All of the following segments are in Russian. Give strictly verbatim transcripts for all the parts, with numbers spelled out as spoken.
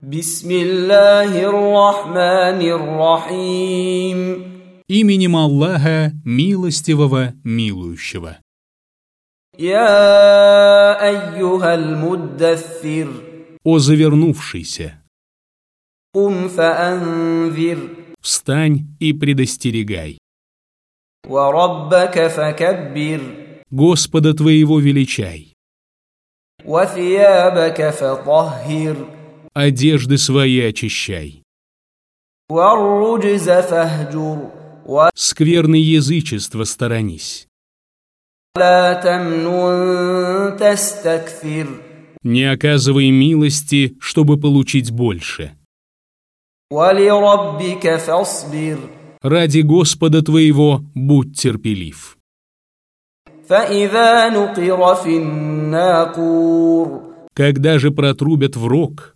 Бисмиллахир-рахманир-рахим. Именем Аллаха, милостивого, милующего. Я айюхаль муддассир. О завернувшийся! Кум фаанзир. Встань и предостерегай. Ва раббака факаббир. Господа твоего величай. Ва сиябака фатаххир. Одежды свои очищай. Ва руджза фахджур. Ва Скверны язычества сторонись. ла тамнун тастакфир. Не оказывай милости, чтобы получить больше. Ва лираббика фасбир. Ради Господа твоего будь терпелив. فإذا نقر في الناقور. Когда же протрубят в рог,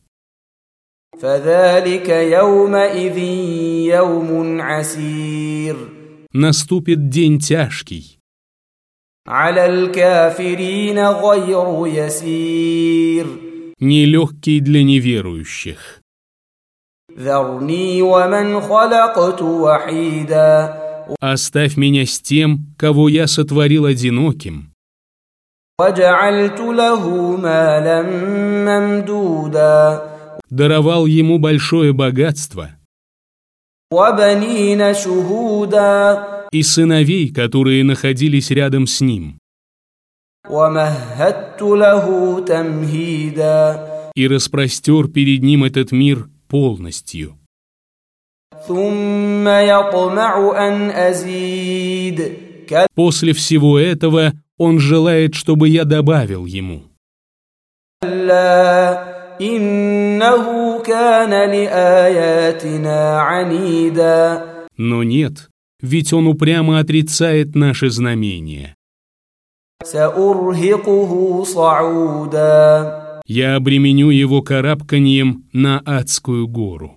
فذلك يومئذ يوم عسير. наступит день тяжкий. على الكافرين غير يسير. Нелегкий для неверующих. ذرني ومن خلقت وحيدا. Оставь меня с тем, кого я сотворил одиноким, وجعلت له مالا ممدودا. даровал ему большое богатство وبنين شهودا. и сыновей, которые находились рядом с ним, ومهدت له تمهيدا. и распростер перед ним этот мир полностью. ثم يطمع أن أزيد. После всего этого он желает, чтобы я добавил ему. كلا إنه كان لآياتنا عنيدا. Но нет, ведь он упрямо отрицает наши знамения. سأرهقه صعودا. Я обременю его карабканьем на адскую гору.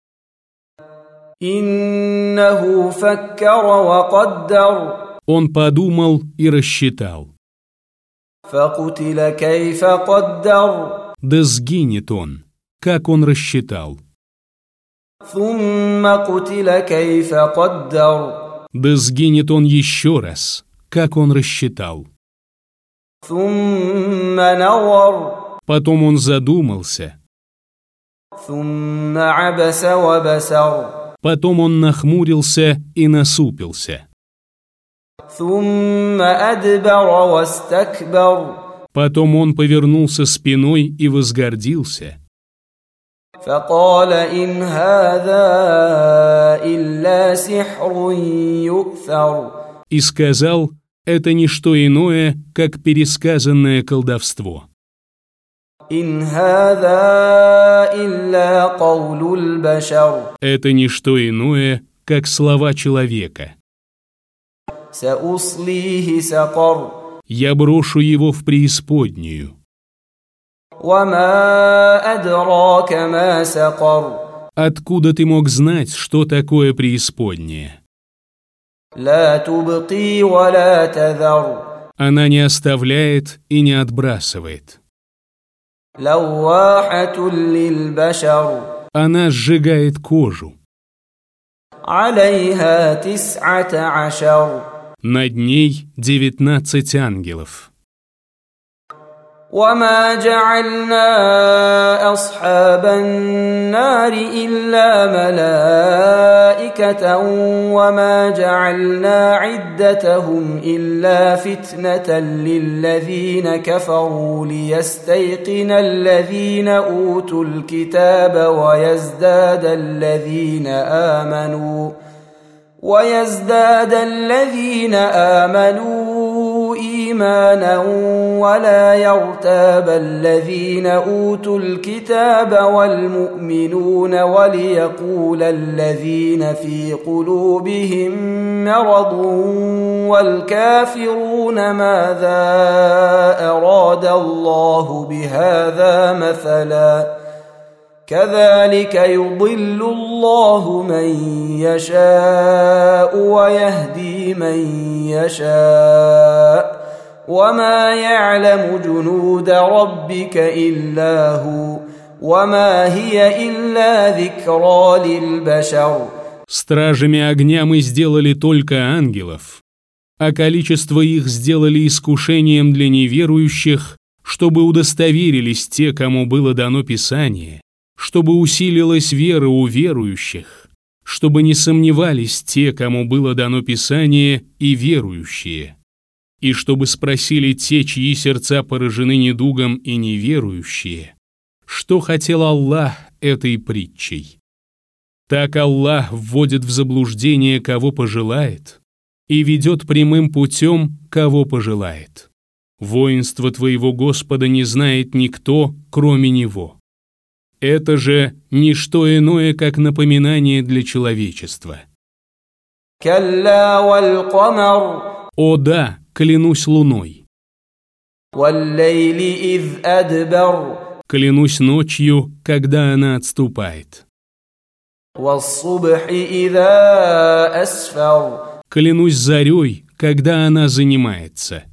إنه فكر وقدر. Он подумал и рассчитал. فقتل كيف قدر. Да сгинет он, как он рассчитал. ثم قتل كيف قدر. Да сгинет он еще раз, как он рассчитал. ثم نظر. Потом он задумался. ثم عبس وبسر. Потом он нахмурился и насупился. ثم أدبر واستكبر. Потом он повернулся спиной и возгордился. فقال إن هذا إلا سحر يؤثر. И сказал, это не что иное, как пересказанное колдовство. إن هذا إلا قول البشر. Это не что иное, как слова человека. سأصليه سقر. Я брошу его в преисподнюю. وما أدراك ما سقر. Откуда ты мог знать, что такое преисподняя? لا تبقي ولا تذر. Она не оставляет и не отбрасывает. لواحة للبشر. Она сжигает кожу. عليها تسعة عشر. Над ней девятнадцать ангелов. وما جعلنا أصحاب النار إلا ملائكة وما جعلنا عدتهم إلا فتنة للذين كفروا ليستيقن الذين أوتوا الكتاب ويزداد الذين آمنوا ويزداد الذين آمنوا إيمانا ولا يرتاب الذين أوتوا الكتاب والمؤمنون وليقول الذين في قلوبهم مرض والكافرون ماذا أراد الله بهذا مثلا كذلك يضل الله من يشاء ويهدي من يشاء وما يعلم جنود ربك إلا هو وما هي إلا ذكرى للبشر. Стражами огня мы сделали только ангелов, а количество их сделали искушением для неверующих, чтобы удостоверились те, кому было дано Писание, чтобы усилилась вера у верующих, чтобы не сомневались те, кому было дано Писание, и верующие, и чтобы спросили те, чьи сердца поражены недугом, и неверующие, что хотел Аллах этой притчей. Так Аллах вводит в заблуждение, кого пожелает, и ведет прямым путем, кого пожелает. Воинство твоего Господа не знает никто, кроме Него. Это же не что иное, как напоминание для человечества. كلا والقمر. О да, клянусь луной. والليل إذ أدبر. Клянусь ночью, когда она отступает. والصبح إذا أسفر. Клянусь зарей, когда она занимается.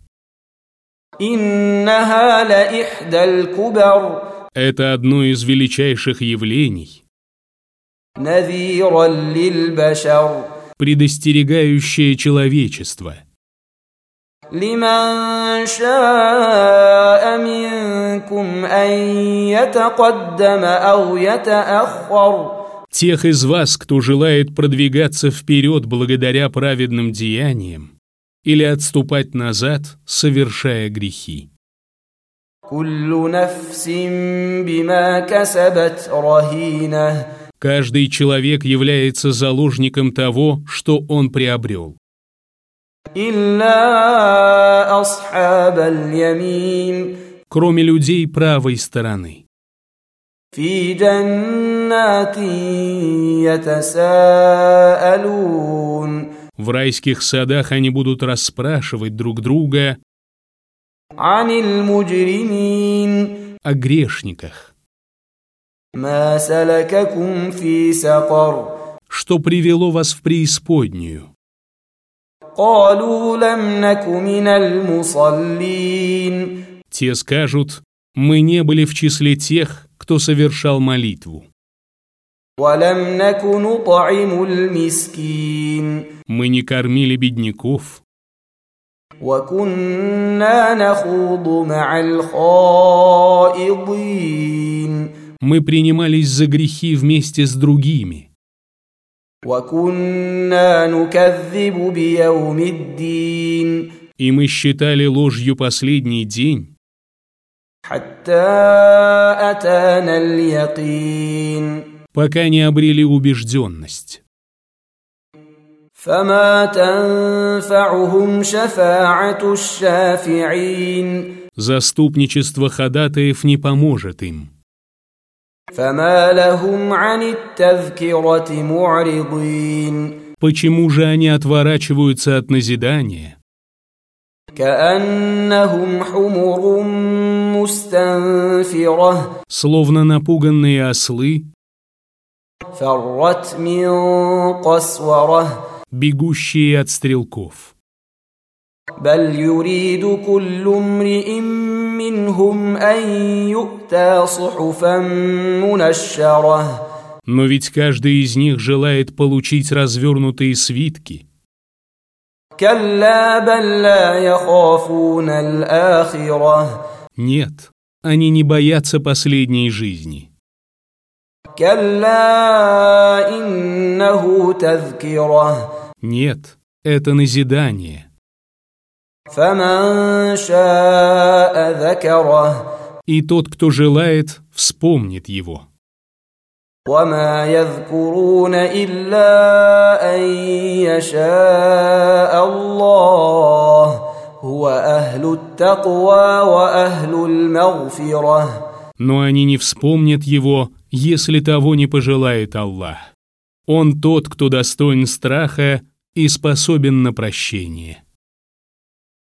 إنها لإحدى الكبر. Это одно из величайших явлений, نذيرا للبشر. предостерегающее человечество. لمن شاء منكم أن يتقدم أو يتأخر. Тех из вас, кто желает продвигаться вперед благодаря праведным деяниям, или отступать назад, совершая грехи. كل نفس بما كسبت رهينة. Каждый человек является заложником того, что он приобрел. إلا أصحاب اليمين. Кроме людей правой стороны. في جنات يتساءلون. В райских садах они будут расспрашивать друг друга عن المجرمين. о грешниках. ما سلككم في سقر. Что привело вас в преисподнюю? قالوا لم نك من المصلين. Те скажут: мы не были в числе тех, кто совершал молитву. ولم نك نطعم المسكين. Мы не кормили бедняков. وكنا نخوض مع الخائضين. Мы принимались за грехи вместе с другими. وكنا نكذب بيوم الدين. И мы считали ложью последний день, حتى أتانا اليقين. пока не обрели убежденность. فما تنفعهم شفاعة الشافعين. Заступничество ходатаев не поможет им. فما لهم عن التذكرة معرضين. Почему же они отворачиваются от назидания? كأنهم حمر مستنفرة. Словно напуганные ослы, فرت من قسورة. бегущие от стрелков. بل يريد كل امرئ منهم أن يؤتى صحفا منشرة. Но ведь каждый из них желает получить развернутые свитки. كلا بل لا يخافون الآخرة. Нет, они не боятся последней жизни. كلا إنه تذكرة. Нет, это назидание. فمن شاء ذكره. И тот, кто желает, вспомнит его. وما يذكرون إلا أن يشاء الله هو أهل التقوى وأهل المغفرة. Но они не вспомнят его, если того не пожелает Аллах. Он тот, кто достоин страха и способен на прощение.